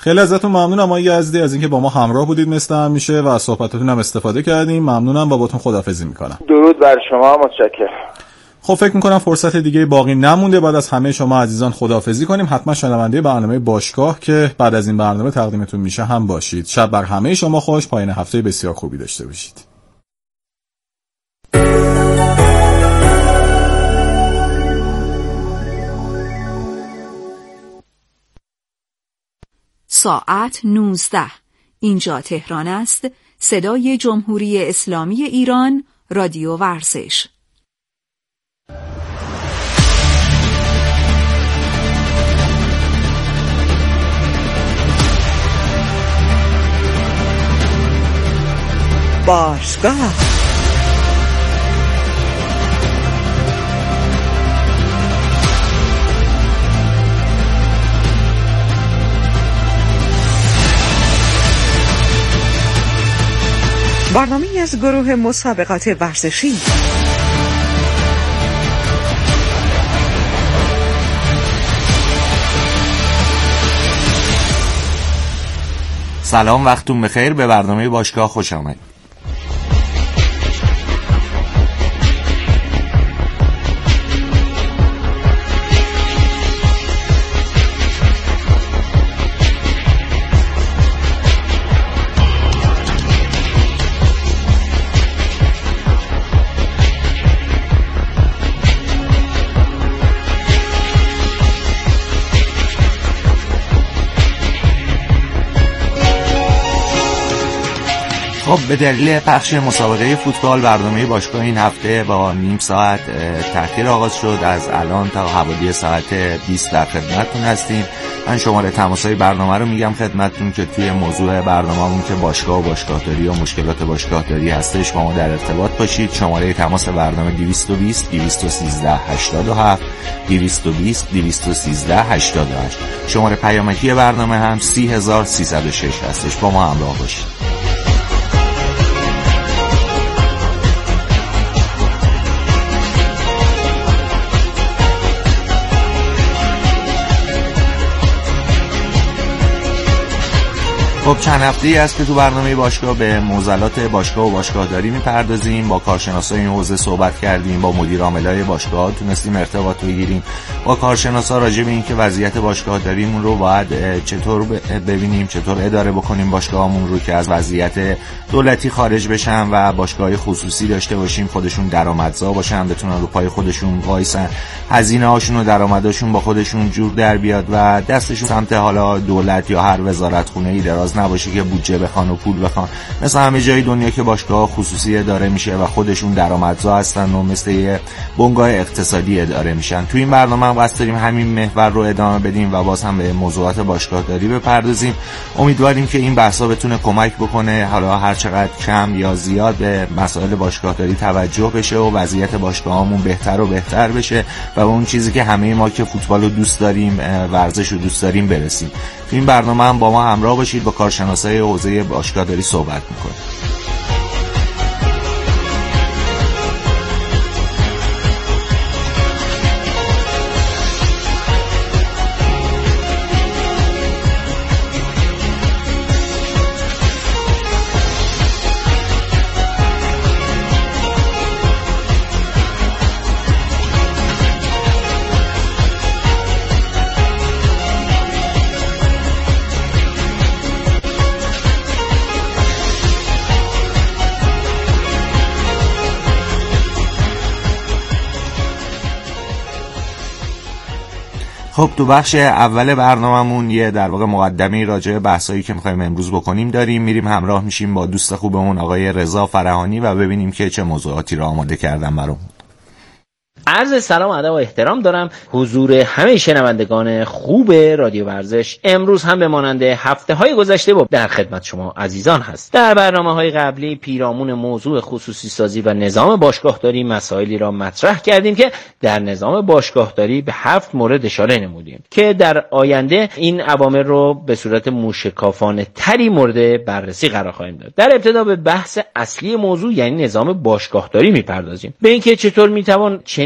خیلی ازتون ممنونم آقای یزدی از اینکه با ما همراه بودید مثل همیشه و از صحبتاتون هم استفاده کردیم. ممنونم و باتون خداحافظی میکنم. درود بر شما، متشکرم. خب فکر میکنم فرصت دیگه باقی نمونده بعد از همه شما عزیزان خداحافظی کنیم. حتما شنونده برنامه باشگاه که بعد از این برنامه تقدیمتون میشه هم باشید. شب بر همه شما خوش، پایان هفته بسیار خوبی داشته باشید. ساعت 19. اینجا تهران است. صدای جمهوری اسلامی ایران، رادیو ورزش. باشگاه برنامه‌ای از گروه مسابقات ورزشی. سلام، وقتتون بخیر. به برنامه باشگاه خوش آمدید. خب به دلیل پخش مسابقه فوتبال برنامه باشگاه این هفته با نیم ساعت تأخیر آغاز شد. از الان تا حوالی ساعت 20 در خدمتتون هستیم. من شماره تماس‌های برنامه رو میگم خدمتتون که توی موضوع برنامه‌مون که باشگاه و باشگاهداری و مشکلات باشگاهداری هستش با ما در ارتباط باشید. شماره تماس برنامه 220 213 87 220 213 88. شماره پیامکی برنامه هم 30306 هستش. با ما همراه باشید. خب چند هفته‌ای است که تو برنامه باشگاه به معضلات باشگاه و باشگاهداری میپردازیم. با کارشناسای این حوزه صحبت کردیم، با مدیر عاملای باشگاه تونستیم ارتباط بگیریم، با کارشناسا راجع به این که وضعیت باشگاهداریمون رو باید چطور ببینیم، چطور اداره بکنیم باشگاهمون رو که از وضعیت دولتی خارج بشن و باشگاه خصوصی داشته باشیم، خودشون درآمدزا باشن، بتونن رو پای خودشون وایسن، هزینه‌هاشون و درآمدشون با خودشون جور در بیاد و دستشون سمت حالا دولت یا هر وزارتخونه‌ای دراز نباشه که بودجه بخوان و پول بخوان. مثل همه جای دنیا که باشگاه خصوصی اداره میشه و خودشون درآمدزا هستن و مثل یه بنگاه اقتصادی اداره میشن. تو این برنامه هم قصد داریم همین محور رو ادامه بدیم و باز هم به موضوعات باشگاهداری بپردازیم. امیدواریم که این بحثا بتونه کمک بکنه حالا هر چقدر کم یا زیاد به مسائل باشگاهداری توجه بشه و وضعیت باشگاهامون بهتر و بهتر بشه و اون چیزی که همه ما که فوتبال رو دوست داریم، ورزش رو دوست داریم برسیم. تو این برنامه هم با ما همراه باشید. با کارشناسای حوزه باشگاهداری صحبت می‌کنیم. خب تو بخش اول برنامه‌مون یه در واقع مقدمه راجع به بحثایی که می‌خوایم امروز بکنیم داریم. میریم همراه میشیم با دوست خوبمون آقای رضا فرهانی و ببینیم که چه موضوعاتی رو آماده کردن برامون. عرض سلام و ادب و احترام دارم حضور همه شنوندگان خوب رادیو ورزش. امروز هم به مانند هفته‌های گذشته با در خدمت شما عزیزان هست. در برنامه‌های قبلی پیرامون موضوع خصوصی سازی و نظام باشگاهداری مسائلی را مطرح کردیم که در نظام باشگاهداری به 7 مورد اشاره نمودیم که در آینده این اوامر رو به صورت موشکافانه تری مورد بررسی قرار خواهیم داد. در ابتدا به بحث اصلی موضوع یعنی نظام باشگاهداری میپردازیم، به اینکه چطور میتوان چنین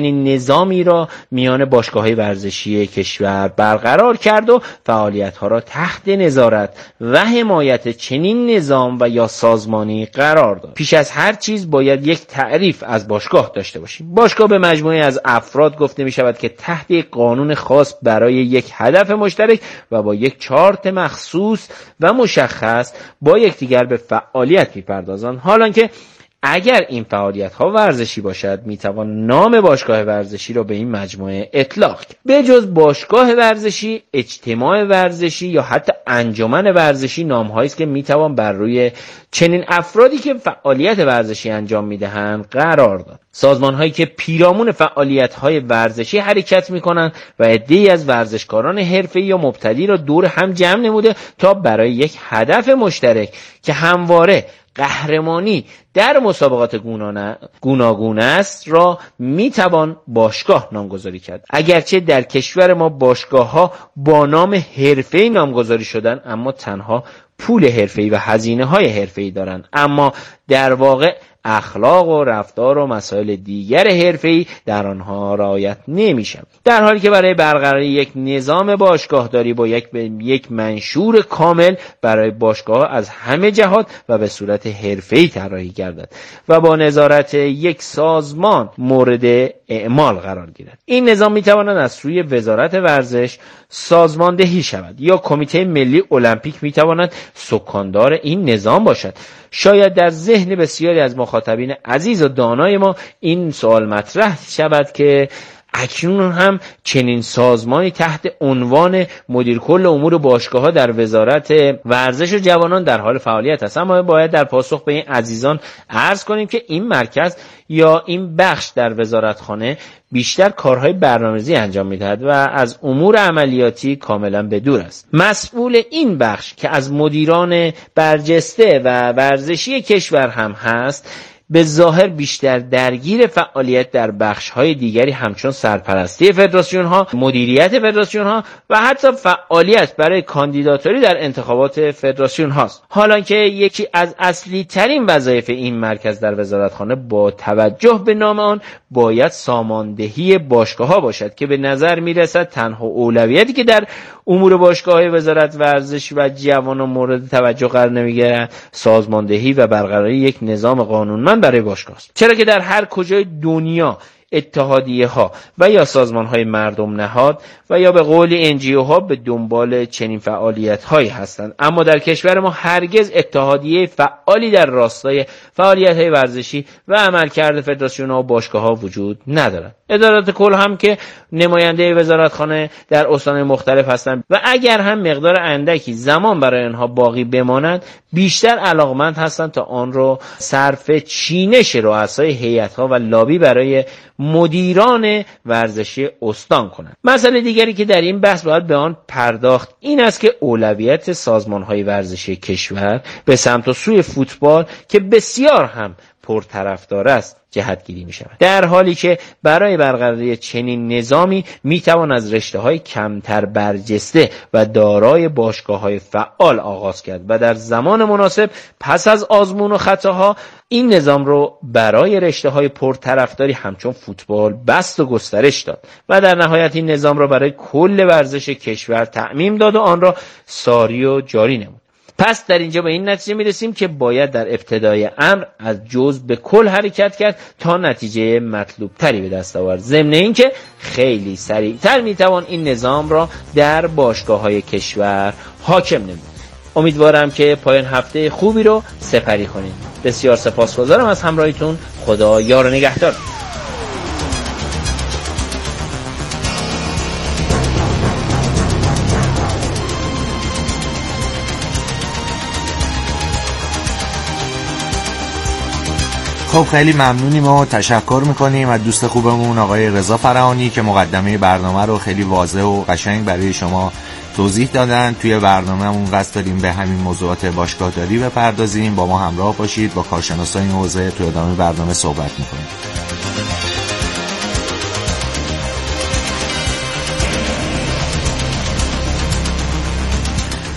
چنین نظامی را میان باشگاه‌های ورزشی کشور برقرار کرد و فعالیت‌ها را تحت نظارت و حمایت چنین نظام و یا سازمانی قرار داد. پیش از هر چیز باید یک تعریف از باشگاه داشته باشیم. باشگاه به مجموعه از افراد گفته می شود که تحت یک قانون خاص برای یک هدف مشترک و با یک چارت مخصوص و مشخص با یکدیگر به فعالیت می‌پردازند. حالانکه اگر این فعالیت‌ها ورزشی باشد میتوان نام باشگاه ورزشی را به این مجموعه اطلاق کرد. به جز باشگاه ورزشی، اجتماع ورزشی یا حتی انجمن ورزشی نام‌هایی است که میتوان بر روی چنین افرادی که فعالیت ورزشی انجام میدهند قرار داد. سازمان‌هایی که پیرامون فعالیت‌های ورزشی حرکت می‌کنند و عده‌ای از ورزشکاران حرفه‌ای یا مبتدی را دور هم جمع نموده تا برای یک هدف مشترک که همواره قهرمانی در مسابقات گوناگون است را میتوان باشگاه نامگذاری کرد. اگرچه در کشور ما باشگاه‌ها با نام حرفه‌ای نامگذاری شدن، اما تنها پول حرفه‌ای و هزینه‌های حرفه‌ای دارند، اما در واقع اخلاق و رفتار و مسائل دیگر حرفه‌ای در آنها رعایت نمی‌شود. در حالی که برای برقراری یک نظام باشگاهداری با یک منشور کامل برای باشگاه از همه جهات و به صورت حرفه‌ای طراحی گردد و با نظارت یک سازمان مورد اعمال قرار گیرد. این نظام می‌تواند از سوی وزارت ورزش سازماندهی شود یا کمیته ملی المپیک می‌تواند سکاندار این نظام باشد. شاید در ذهن بسیاری از مخاطبین عزیز و دانای ما این سوال مطرح شود که اکنون هم چنین سازمانی تحت عنوان مدیر کل امور باشگاه‌ها در وزارت ورزش و جوانان در حال فعالیت است. اما باید در پاسخ به این عزیزان عرض کنیم که این مرکز یا این بخش در وزارتخانه بیشتر کارهای برنامه‌ریزی انجام می‌دهد و از امور عملیاتی کاملا به دور است. مسئول این بخش که از مدیران برجسته و ورزشی کشور هم هست، به ظاهر بیشتر درگیر فعالیت در بخش‌های دیگری همچون سرپرستی فدراسیون‌ها، مدیریت فدراسیون‌ها و حتی فعالیت برای کاندیداتوری در انتخابات فدراسیون هاست. حالانکه یکی از اصلی ترین وظایف این مرکز در وزارتخانه با توجه به نام آن باید ساماندهی باشگاه‌ها باشد که به نظر می‌رسد تنها اولویتی که در امور باشگاه‌های وزارت ورزش و جوانان مورد توجه قرار نمی‌گیرد سازماندهی و برقراری یک نظام قانونمند برای باشگاه است. چرا که در هر کجای دنیا اتحادیه ها و یا سازمان های مردم نهاد و یا به قول NGO ها به دنبال چنین فعالیت هایی هستند، اما در کشور ما هرگز اتحادیه فعالی در راستای فعالیت های ورزشی و عملکرد فدراسیون ها و باشگاه ها وجود ندارد. ادارات کل هم که نماینده وزارتخانه در استان مختلف هستند و اگر هم مقدار اندکی زمان برای آنها باقی بماند بیشتر علاقمند هستند تا آن را صرف چینش رؤسای هیئت‌ها و لابی برای مدیران ورزشی استان کنند. مسئله دیگری که در این بحث باید به آن پرداخت این است که اولویت سازمان‌های ورزشی کشور به سمت و سوی فوتبال که بسیار هم پرطرفدار است جهتگیری می شود، در حالی که برای برقراری چنین نظامی می توان از رشته‌های کمتر برجسته و دارای باشگاه‌های فعال آغاز کرد و در زمان مناسب پس از آزمون و خطاها این نظام رو برای رشته‌های پرطرفداری همچون فوتبال بسط و گسترش داد و در نهایت این نظام را برای کل ورزش کشور تعمیم داد و آن را ساری و جاری نمود. پس در اینجا به این نتیجه میرسیم که باید در ابتدای امر از جزء به کل حرکت کرد تا نتیجه مطلوب تری به دست آورد. ضمن اینکه خیلی سریعتر میتوان این نظام را در باشگاه‌های کشور حاکم نمود. امیدوارم که پایان هفته خوبی رو سپری کنید. بسیار سپاسگزارم از همراهیتون. خدا یار و نگهدار. خب خیلی ممنونیم و تشکر میکنیم از دوست خوبمون آقای رضا فرهانی که مقدمه برنامه رو خیلی واضح و قشنگ برای شما توضیح دادن. توی برنامه‌مون قصد داریم به همین موضوعات باشگاهداری بپردازیم. با ما همراه باشید، با کارشناسای این حوزه توی ادامه برنامه صحبت میکنیم.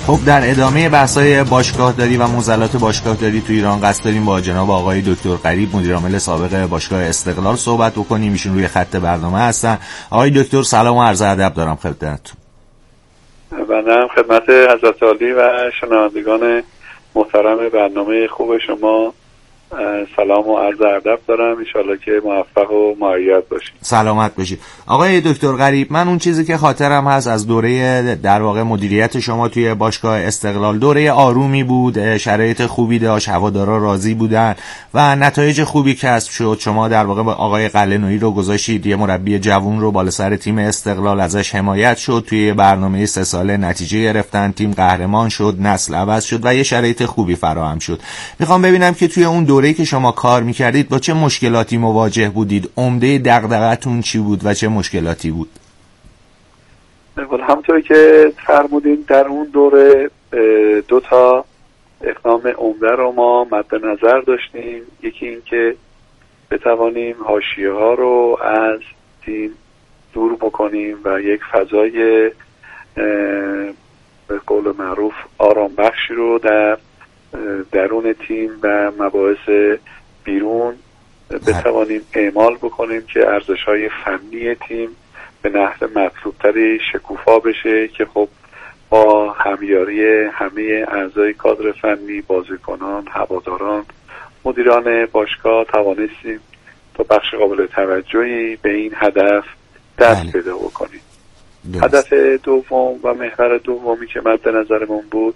خب در ادامه بحث‌های باشگاهداری و معضلات باشگاهداری تو ایران قصد داریم با جناب آقای دکتر غریب مدیر عامل سابق باشگاه استقلال صحبت بکنیم. ایشون روی خط برنامه هستن. آقای دکتر سلام و عرض ادب دارم خدمتتون. بنده هم خدمت حضرت عالی و شنوندگان محترم برنامه خوب شما سلام و عرض ادب دارم. انشالله که موفق و مؤید باشید. سلامت باشید. آقای دکتر غریب، من اون چیزی که خاطرم هست از دوره در واقع مدیریت شما توی باشگاه استقلال، دوره آرومی بود، شرایط خوبی داشت، هوادارا راضی بودن و نتایج خوبی کسب شد. شما در واقع با آقای قلعه‌نویی رو گذاشتید، یه مربی جوون رو بالا سر تیم استقلال، ازش حمایت شد، توی برنامه 3 ساله نتیجه گرفتن، تیم قهرمان شد، نسل عوض شد و یه شرایط خوبی فراهم شد. میخوام ببینم که توی اون دوره‌ای که شما کار میکردید با چه مشکلاتی مواجه بودید؟ عمده دغدغه‌تون چی بود و چه مشکلاتی بود؟ همونطوری که فرمودین در اون دوره 2 تا اقدام عمده رو ما مد نظر داشتیم. یکی این که بتوانیم حاشیه‌ها رو از تیم دور بکنیم و یک فضای به قول معروف آرام بخشی رو در درون تیم و مباحث بیرون بتوانیم اعمال بکنیم که ارزش‌های فنی تیم به نحو مطلوب‌تری شکوفا بشه که خب با همیاری همه اعضای کادر فنی، بازیکنان، هواداران، مدیران باشگاه توانستیم تا بخش قابل توجهی به این هدف دست پیدا بکنیم. هدف دوم و محور دومی که مد نظرمون بود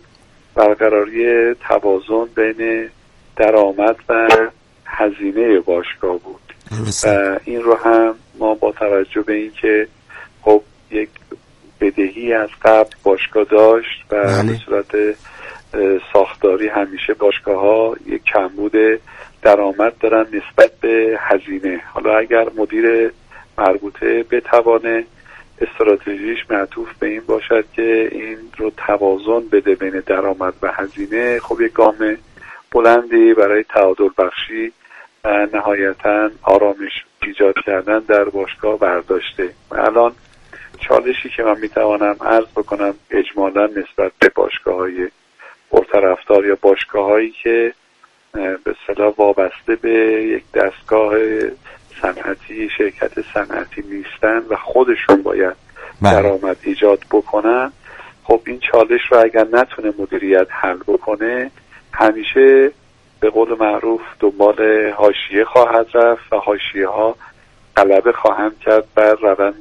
برقراری توازن بین درآمد و هزینه باشگاه بود. این رو هم ما با توجه به این که خب یک بدهی از قبل باشگاه داشت و به صورت ساختاری همیشه باشگاه ها یک کمبود درآمد دارن نسبت به هزینه. حالا اگر مدیر مربوطه بتوانه استراتژیش معطوف به این باشد که این رو توازن بده بین درآمد و هزینه، خب یک گام بلندی برای تعادل بخشی و نهایتاً آرامش ایجاد کردن در باشگاه برداشته. الان چالشی که من میتوانم عرض بکنم اجمالاً نسبت به باشگاه‌های پرطرفدار یا باشگاه‌هایی که به اصطلاح وابسته به یک دستگاه صنعتی، شرکت صنعتی نیستن و خودشون باید درآمد ایجاد بکنن، خب این چالش رو اگر نتونه مدیریت حل بکنه همیشه به قول معروف دنبال حاشیه خواهد رفت و حاشیه ها غلبه خواهند کرد بر روند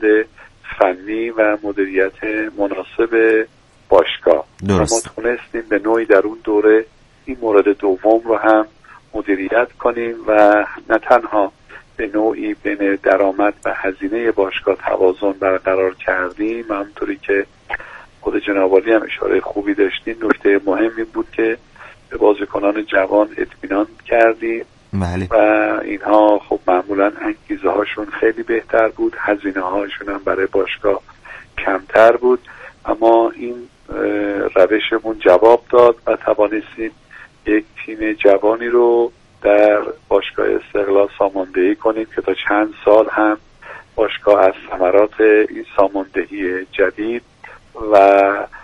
فنی و مدیریت مناسب باشگاه. ما تونستیم به نوعی در اون دوره این مورد دوم رو هم مدیریت کنیم و نه تنها به نوعی بین درآمد و هزینه باشگاه توازن برقرار کردیم، همونطوری که خود جناب عالی هم اشاره خوبی داشتین، نکته مهمی بود که به بازیکنان جوان اطمینان کردیم و اینها خب معمولا انگیزه هاشون خیلی بهتر بود، هزینه هاشون هم برای باشگاه کمتر بود، اما این روشمون جواب داد و توانستیم یک تیم جوانی رو در باشگاه استقلال ساماندهی کنیم که تا چند سال هم باشگاه از ثمرات این ساماندهی جدید و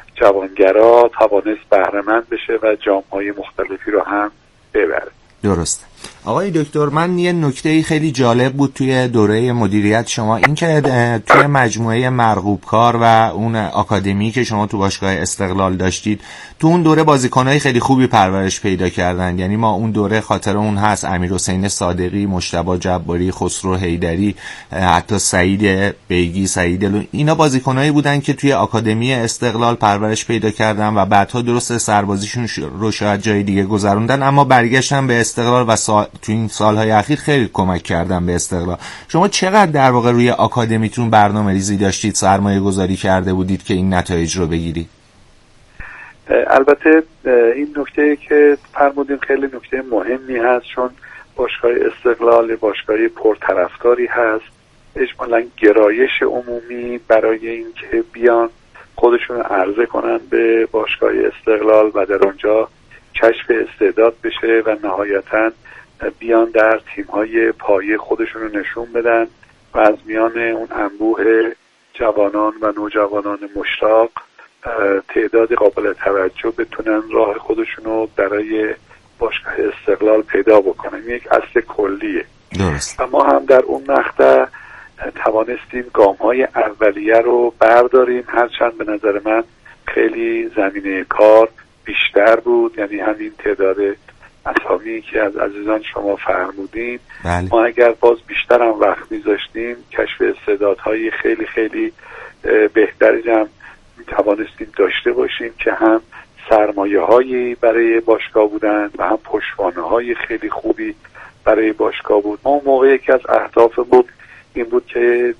جوانگرا توانست بهره مند بشه و جام‌های مختلفی رو هم ببره. درسته. آقای دکتر، من یه نکته خیلی جالب بود توی دوره مدیریت شما، این که توی مجموعه مرغوب کار و اون آکادمی که شما تو باشگاه استقلال داشتید، تو اون دوره بازیکنای خیلی خوبی پرورش پیدا کردن. یعنی ما اون دوره خاطر اون هست، امیرحسین صادقی، مجتبی جباری، خسرو حیدری، حتی سعید بیگی، سعید اینا بازیکنایی بودن که توی آکادمی استقلال پرورش پیدا کردن و بعدها درست سربازیشون رو شاید جای دیگه گذروندن، اما برگشتن به استقلال و تو این سالهای اخیر خیلی کمک کردن به استقلال. شما چقدر در واقع روی آکادمیتون برنامه‌ریزی داشتید، سرمایه گذاری کرده بودید که این نتایج رو بگیرید؟ البته این نکته که فرمودین خیلی نکته مهمی هست، چون باشگاه استقلال باشگاه پرطرفداری هست. اجمالاً گرایش عمومی برای این که بیان خودشون عرضه کنن به باشگاه استقلال و در اونجا کشف استعداد بشه و نهایتاً بیان در تیم‌های پایه خودشون رو نشون بدن و از میان اون انبوه جوانان و نوجوانان مشتاق تعداد قابل توجه بتونن راه خودشونو برای باشگاه استقلال پیدا بکنن. یک اصل کلیه. درست. و ما هم در اون مقطع توانستیم گام‌های اولیه رو برداریم، هرچند به نظر من خیلی زمینه کار بیشتر بود. یعنی همین تعداد اسامی که از عزیزان شما فرمودین، بله. ما اگر باز بیشتر هم وقت میذاشتیم کشف استعدادهای خیلی خیلی بهتری هم توانستیم داشته باشیم که هم سرمایه هایی برای باشگاه بودند و هم پشتوانه های خیلی خوبی برای باشگاه بود. ما موقع یکی از اهداف بود این بود که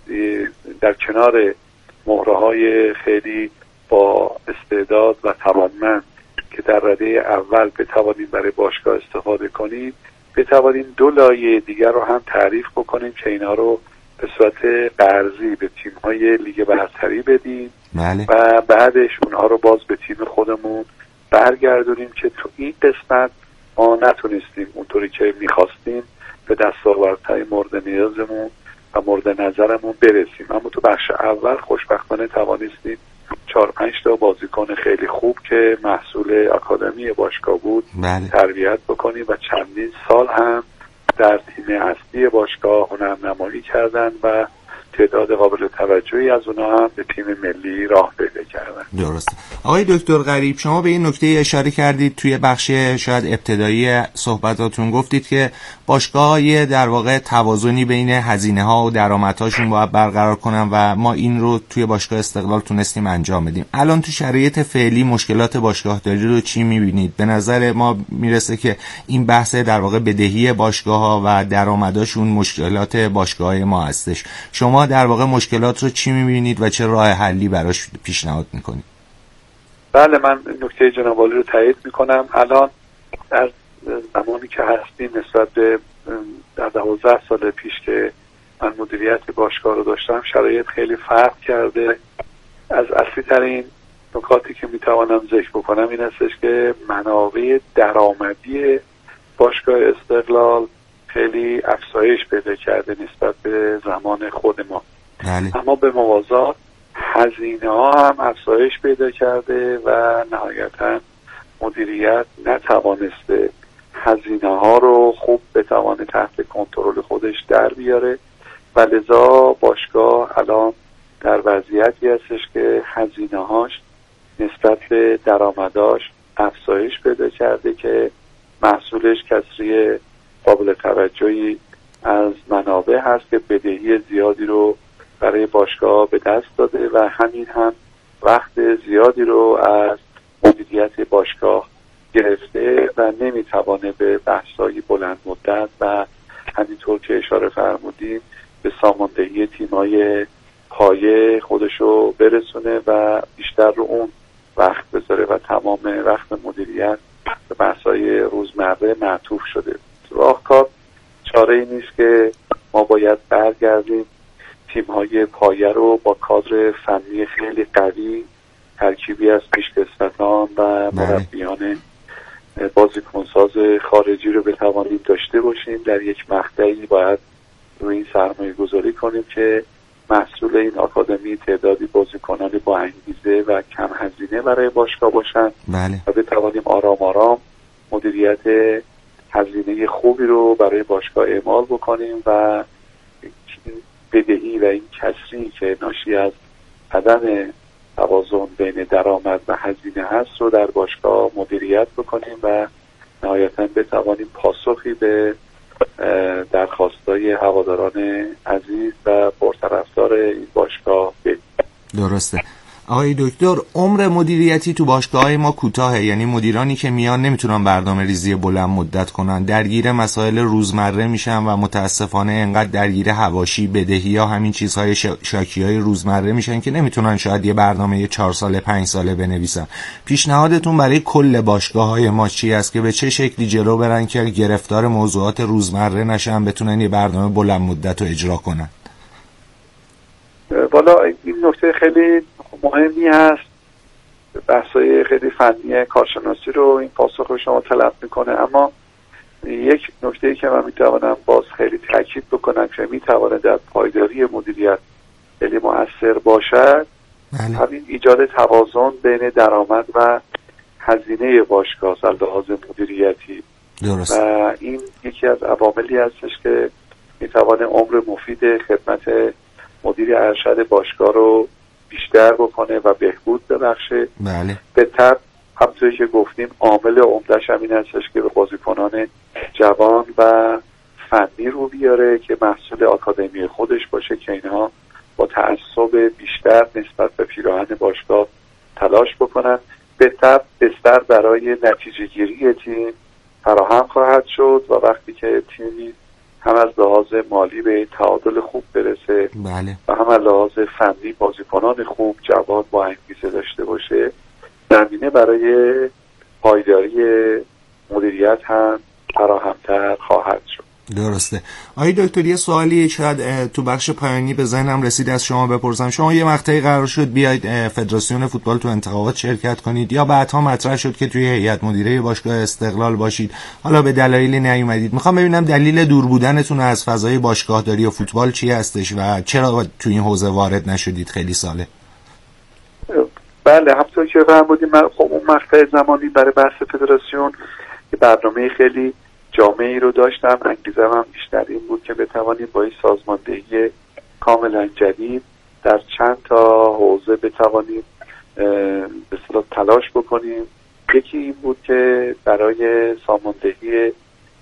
در کنار مهره های خیلی با استعداد و توانمند که در رده اول بتوانیم برای باشگاه استفاده کنیم، بتوانیم 2 لایه دیگر رو هم تعریف بکنیم که اینا رو به صورت قرضی به تیم‌های لیگ برتری بدیم. بله. و بعدش اونها رو باز به تیم خودمون برگردونیم که تو این قسمت ما نتونستیم اونطوری که میخواستیم به دستاوردهای مورد نیازمون و مورد نظرمون برسیم. اما تو بخش اول خوشبختانه توانستیم 4-5 تا بازیکن خیلی خوب که محصول آکادمی باشگاه بود بله. تربیت بکنیم و چندین سال هم در تیم اصلی باشگاه هنرنمایی کردن و تعداد قابل توجهی از اونها هم به تیم ملی راه پیدا کردن. درست. آقای دکتر غریب، شما به این نکته اشاره کردید توی بخش شاید ابتدایی صحبتاتون، گفتید که باشگاه در واقع توازنی بین هزینه ها و درآمدهاشون باید برقرار کنن و ما این رو توی باشگاه استقلال تونستیم انجام بدیم. الان تو شرایط فعلی مشکلات باشگاهداری رو چی می‌بینید؟ به نظر ما میرسه که این بحث در واقع بدهی باشگاه‌ها و درآمداشون مشکلات باشگاه ما هستش. شما در واقع مشکلات رو چی می‌بینید و چه راه حلی براش پیشنهاد می‌کنید؟ بله، من نکته جناب عالی رو تایید می‌کنم. الان در زمانی که هستیم نسبت به در 12 سال پیش که من مدیریت باشگاه رو داشتم شرایط خیلی فرق کرده. از اصلی ترین نکاتی که میتوانم ذکر بکنم این هستش که منابع درآمدی باشگاه استقلال خیلی افزایش پیدا کرده نسبت به زمان خود ما. بله. اما به موازات هزینه ها هم افزایش پیدا کرده و نهایتا مدیریت نتوانسته هزینه ها رو خوب بتوانه تحت کنترل خودش در بیاره و لذا باشگاه الان در وضعیتی هستش که هزینه هاش نسبت به درآمداش افزایش پیدا کرده که محصولش کسری قابل توجهی از منابع هست که بدهی زیادی رو برای باشگاه به دست داده و همین هم وقت زیادی رو از مدیریت باشگاه گرفته و نمیتوانه به بحث‌های بلند مدت و همینطور که اشاره فرمودیم به ساماندهی تیم‌های پایه خودشو برسونه و بیشتر رو اون وقت بذاره و تمام وقت مدیریت به بحث‌های روزمره معطوف شده. راهکار چاره‌ای نیست که ما باید برگردیم تیم‌های پایه رو با کادر فنی خیلی قوی، ترکیبی از پیشکسوتان و مربیان بازیکنساز خارجی رو بتوانیم داشته باشیم. در یک مقطعی باید روی این سرمایه گذاری کنیم که محصول این آکادمی تعدادی بازیکنان با انگیزه و کم هزینه برای باشگاه باشن. بله. و بتوانیم آرام آرام مدیریت هزینه خوبی رو برای باشگاه اعمال بکنیم و بدهی و این کسری که ناشی از عدم توازن بین درآمد و هزینه هست رو در باشگاه مدیریت بکنیم و نهایتاً بتوانیم پاسخی به درخواستای هواداران عزیز و پرطرفدار این باشگاه بدیم. درسته. آقای دکتر، عمر مدیریتی تو باشگاه‌های ما کوتاهه، یعنی مدیرانی که میان نمیتونن برنامه‌ریزی بلند مدت کنن، درگیر مسائل روزمره میشن و متاسفانه انقدر درگیر حواشی، بدهی‌ها، همین چیزهای شاکی‌های روزمره میشن که نمیتونن شاید یه برنامه 4 ساله 5 ساله بنویسن. پیشنهادتون برای کل باشگاه‌های ما چی است که به چه شکلی جلو برن که گرفتار موضوعات روزمره نشن، بتونن یه برنامه بلند مدت رو اجرا کنن؟ والا این نکته خیلی مهمی هست. بحثای خیلی فنی کارشناسی رو این پاسخ شما طلب میکنه، اما یک نکته‌ای که من میتوانم باز خیلی تاکید بکنم که میتواند در پایداری مدیریت خیلی مؤثر باشد همین ایجاد توازن بین درآمد و هزینه باشگاه از لحاظ مدیریتی. درست. و این یکی از عواملی هستش که میتوانه عمر مفید خدمت مدیر ارشد باشگاه رو بیشتر بکنه و بهبود ببخشه. بله. به طب همونطوری که گفتیم عامل عمده‌اش همین هستش که به بازیکنان جوان و فنی رو بیاره که محصول آکادمی خودش باشه که اینها با تعصب بیشتر نسبت به پیراهن باشگاه تلاش بکنن. به طب بستر برای نتیجه گیری تیم فراهم خواهد شد و وقتی که تیمی هم از لحاظ مالی به تعادل خوب برسه بله. و هم از لحاظ فنی بازیکنان خوب جوان با انگیزه داشته باشه، زمینه برای پایداری مدیریت هم فراهم‌تر خواهد شد. درسته. آقای دکتر یه سوالی شاید تو بخش پایانی به ذهنم رسید از شما بپرسم. شما یه مقطعی قرار شد بیاید فدراسیون فوتبال تو انتخابات شرکت کنید یا بعدها مطرح شد که توی هیئت مدیره باشگاه استقلال باشید، حالا به دلایلی نیومدید. میخوام ببینم دلیل دور بودنتون از فضای باشگاهداری و فوتبال چی هستش و چرا تو این حوزه وارد نشدید خیلی ساله؟ بله، همونطور که فرمودید من خب اون مقطع زمانی برای بحث فدراسیون یه برنامه خیلی جامعی رو داشتم. انگیزه‌م هم بیشتر این بود که بتوانیم با این سازماندهی کاملا جدید در چند تا حوزه بتوانیم به اصطلاح تلاش بکنیم. یکی این بود که برای ساماندهی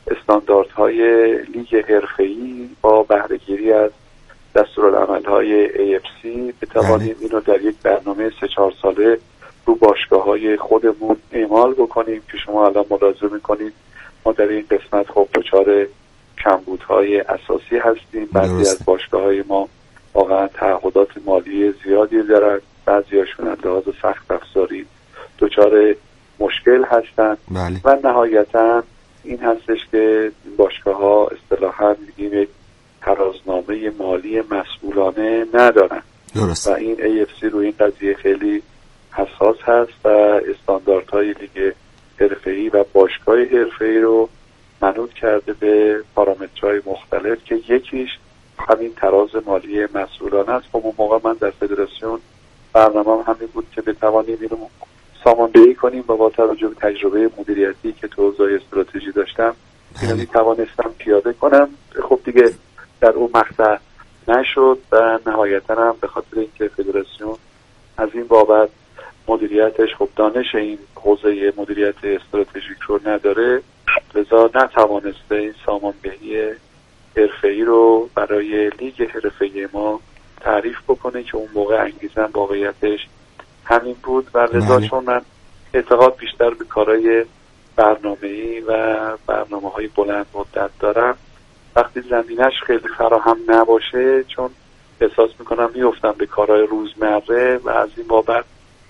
استانداردهای لیگ حرفه‌ای با بهره‌گیری از دستورالعمل‌های AFC بتوانیم اینو در یک برنامه 3-4 ساله رو باشگاه‌های خودمون اعمال بکنیم که شما الان ملاحظه می‌کنید ما در این قسمت خب دچار کمبودهای اساسی هستیم. بعضی از باشگاه‌های ما واقعا تعهدات مالی زیادی دارن، بعضی‌هاشون از لحاظ سخت افزاری دچار مشکل هستند. بله. و نهایتاً این هستش که باشگاه‌ها اصطلاحاً میگیم یک ترازنامه مالی مسئولانه ندارن. درست. و این AFC روی این قضیه خیلی حساس هست و استانداردهای لیگ حرفه‌ای و باشگاه حرفه‌ای رو منوط کرده به پارامترهای مختلف که یکیش همین تراز مالی مسئولانه است. خب اون موقع من در فدراسیون برنامه‌ام همین بود که بتوانیم اینو ساماندهی کنیم و با توجه به تجربه مدیریتی که تو حوزه استراتژی داشتم اینو میتوانستم پیاده کنم. خب دیگه در اون مقطع نشد و نهایتاً هم به خاطر اینکه فدراسیون از این بابت مدیریتش خب دانش این حوزه مدیریت استراتژیک رو نداره، لذا نتوانسته این ساماندهی حرفه‌ای رو برای لیگ حرفه‌ای ما تعریف بکنه که اون موقع انگیزم واقعیتش همین بود و لذا چون من اعتقاد بیشتر به کارهای برنامه‌ای و برنامه‌های بلند مدت دارم، وقتی زمینش خیلی فراهم نباشه چون احساس میکنم میفتم به کارهای روزمره و از این بابت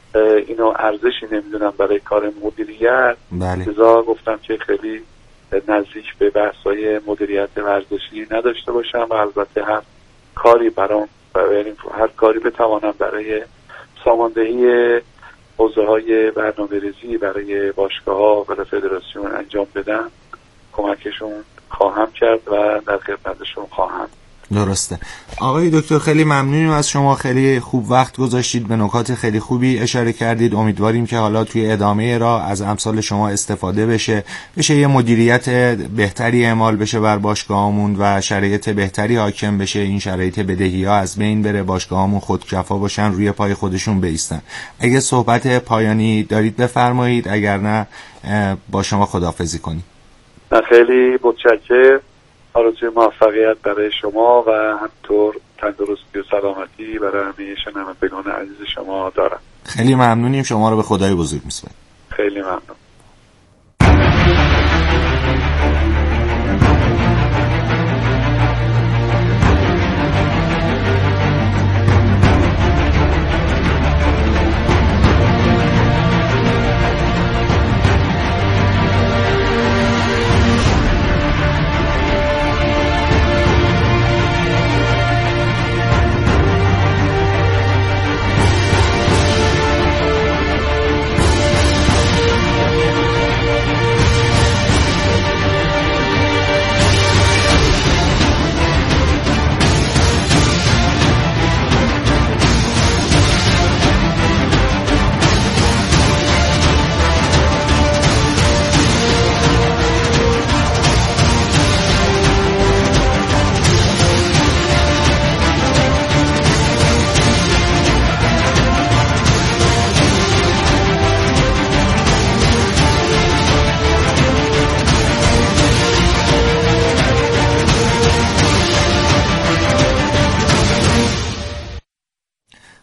اینو ارزشی نمیدونم برای کار مدیریت. بله. لذا گفتم که خیلی نزدیک به بحث‌های مدیریت ورزشی نداشته باشم و البته هر کاری برام هر کاری بتوانم برای ساماندهی حوزه‌های برنامه‌ریزی برای باشگاه‌ها و فدراسیون انجام بدم کمکشون خواهم کرد و در خدمتشون خواهم. درسته. آقای دکتر خیلی ممنونیم از شما، خیلی خوب وقت گذاشتید، به نکات خیلی خوبی اشاره کردید. امیدواریم که حالا توی ادامه راه از امثال شما استفاده بشه یه مدیریت بهتری اعمال بشه بر باشگاهامون و شرایط بهتری حاکم بشه، این شرایط بدهی‌ها از بین بره، باشگاهامون خودکفا باشن، روی پای خودشون بایستن. اگه صحبت پایانی دارید بفرمایید، اگر نه با شما خداحافظی کنیم. خیلی متشکرم. آرزوی موفقیت برای شما و همینطور تندرستی و سلامتی برای همه شنوندگان عزیز شما دارم. خیلی ممنونیم، شما رو به خدای بزرگ میسپاریم. خیلی ممنون.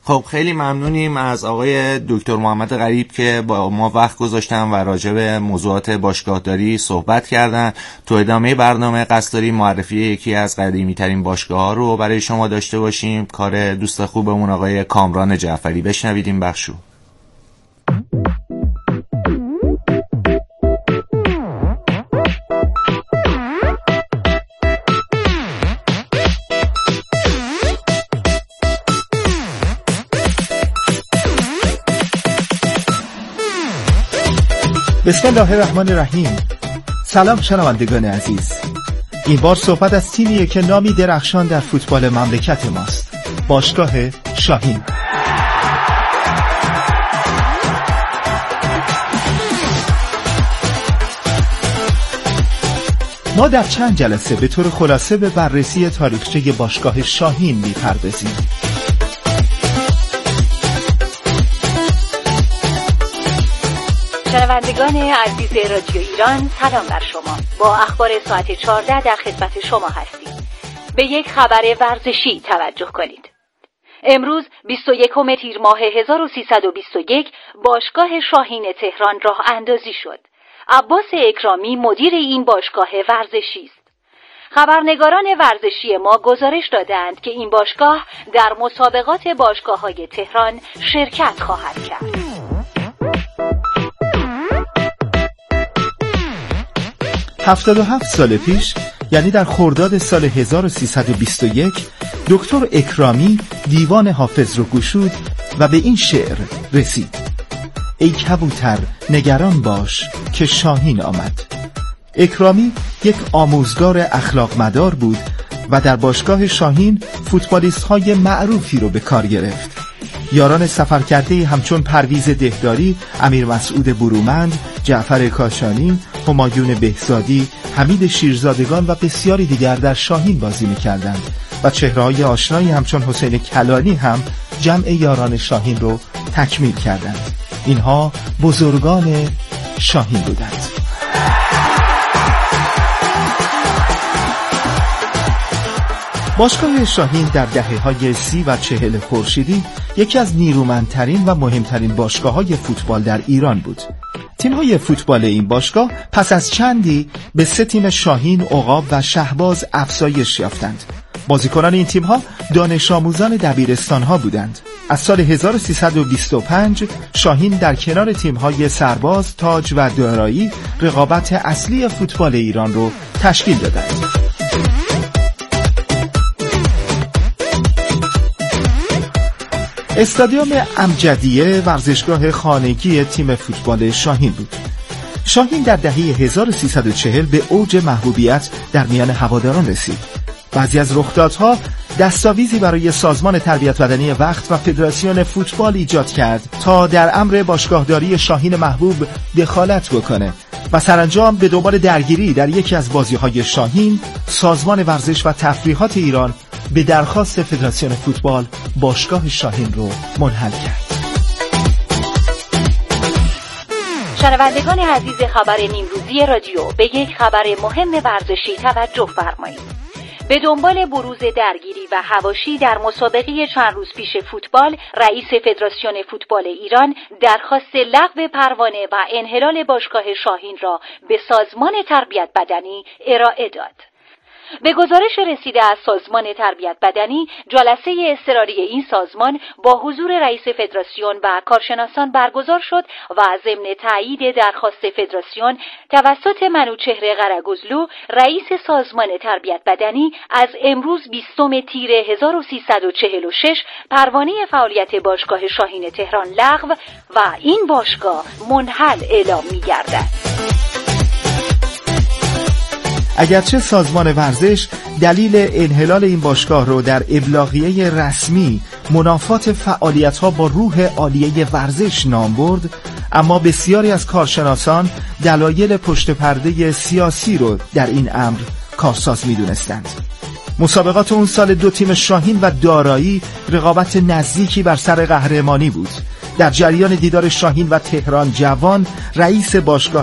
خب خیلی ممنونیم از آقای دکتر محمد غریب که با ما وقت گذاشتن و راجع به موضوعات باشگاهداری صحبت کردن. تو ادامه برنامه قصد داریم معرفی یکی از قدیمی ترین باشگاه‌ها رو برای شما داشته باشیم، کار دوست خوبمون آقای کامران جعفری. بشنوید این بخشو. بسم الله الرحمن الرحیم. سلام شنوندگان عزیز. این بار صحبت از تیمیه که نامی درخشان در فوتبال مملکت ماست، باشگاه شاهین. ما در چند جلسه به طور خلاصه به بررسی تاریخچه باشگاه شاهین می‌پردازیم. شنوندگان عزیز رادیو ایران، سلام بر شما. با اخبار ساعت 14 در خدمت شما هستیم. به یک خبر ورزشی توجه کنید. امروز 21 تیر ماه 1321 باشگاه شاهین تهران راه اندازی شد. عباس اکرامی مدیر این باشگاه ورزشی است. خبرنگاران ورزشی ما گزارش دادند که این باشگاه در مسابقات باشگاه‌های تهران شرکت خواهد کرد. 77 سال پیش، یعنی در خرداد سال 1321، دکتر اکرامی دیوان حافظ رو گشود و به این شعر رسید: ای کبوتر نگران باش که شاهین آمد. اکرامی یک آموزگار اخلاق مدار بود و در باشگاه شاهین فوتبالیست های معروفی رو به کار گرفت. یاران سفرکرده همچون پرویز دهداری، امیر مسعود برومند، جعفر کاشانی، همایون بهزادی، حمید شیرزادگان و بسیاری دیگر در شاهین بازی می‌کردند و چهره‌های آشنایی همچون حسین کلانی هم جمع یاران شاهین رو تکمیل کردند. اینها بزرگان شاهین بودند. باشگاه شاهین در دهه‌های 30 و 40 خورشیدی یکی از نیرومندترین و مهمترین باشگاه‌های فوتبال در ایران بود. تیم‌های فوتبال این باشگاه پس از چندی به 3 تیم شاهین، عقاب و شهباز افزایش یافتند. بازیکنان این تیم‌ها دانش آموزان دبیرستان‌ها بودند. از سال 1325 شاهین در کنار تیم‌های سرباز، تاج و دارایی رقابت اصلی فوتبال ایران رو تشکیل دادند. استادیوم امجدیه ورزشگاه خانگی تیم فوتبال شاهین بود. شاهین در دهه 1340 به اوج محبوبیت در میان هواداران رسید. بعضی از رخدادها دستاویزی برای سازمان تربیت بدنی وقت و فدراسیون فوتبال ایجاد کرد تا در امر باشگاهداری شاهین محبوب دخالت بکنه و سرانجام به دنبال درگیری در یکی از بازی‌های شاهین، سازمان ورزش و تفریحات ایران به درخواست فدراسیون فوتبال باشگاه شاهین رو منحل کرد. شنوندگان عزیز خبر نیمروزی رادیو، به یک خبر مهم ورزشی توجه فرمایید. به دنبال بروز درگیری و حواشی در مسابقه چند روز پیش فوتبال، رئیس فدراسیون فوتبال ایران درخواست لغو پروانه و انحلال باشگاه شاهین را به سازمان تربیت بدنی ارائه داد. به گزارش رسیده از سازمان تربیت بدنی، جلسه اضطراری این سازمان با حضور رئیس فدراسیون و کارشناسان برگزار شد و ضمن تایید درخواست فدراسیون توسط منوچهر قره‌گزلو، رئیس سازمان تربیت بدنی، از امروز 20 تیر 1346 پروانه فعالیت باشگاه شاهین تهران لغو و این باشگاه منحل اعلام می‌گردد. اگرچه سازمان ورزش دلیل انحلال این باشگاه رو در ابلاغیه رسمی منافات فعالیت‌ها با روح عالیه ورزش نام برد، اما بسیاری از کارشناسان دلایل پشت پرده سیاسی رو در این امر کارساز می‌دونستند. مسابقات اون سال 2 تیم شاهین و دارایی رقابت نزدیکی بر سر قهرمانی بود. در جریان دیدار شاهین و تهران جوان، رئیس باشگاه